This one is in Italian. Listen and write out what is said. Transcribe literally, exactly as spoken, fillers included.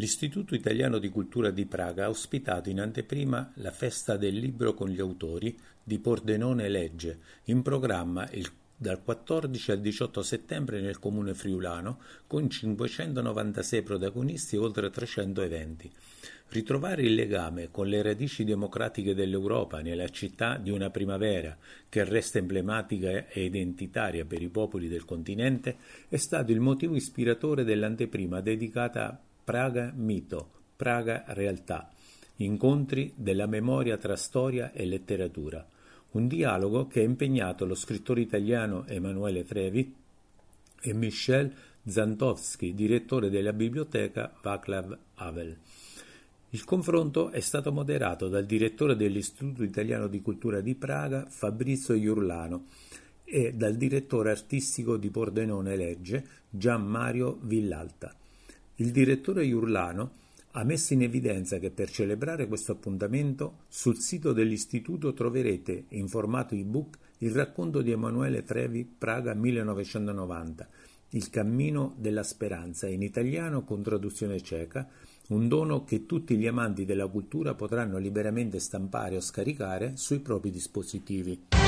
L'Istituto Italiano di Cultura di Praga ha ospitato in anteprima la Festa del Libro con gli autori di Pordenone Legge, in programma il, dal quattordici al diciotto settembre nel comune friulano, con cinquecentonovantasei protagonisti e oltre trecento eventi. Ritrovare il legame con le radici democratiche dell'Europa nella città di una primavera che resta emblematica e identitaria per i popoli del continente è stato il motivo ispiratore dell'anteprima dedicata a Praga Mito, Praga Realtà, incontri della memoria tra storia e letteratura, un dialogo che ha impegnato lo scrittore italiano Emanuele Trevi e Michel Zantowski, direttore della biblioteca Václav Havel. Il confronto è stato moderato dal direttore dell'Istituto Italiano di Cultura di Praga, Fabrizio Iurlano, e dal direttore artistico di Pordenone Legge, Gian Mario Villalta. Il direttore Iurlano ha messo in evidenza che per celebrare questo appuntamento sul sito dell'istituto troverete in formato ebook il racconto di Emanuele Trevi Praga millenovecentonovanta, Il cammino della speranza, in italiano con traduzione ceca, un dono che tutti gli amanti della cultura potranno liberamente stampare o scaricare sui propri dispositivi.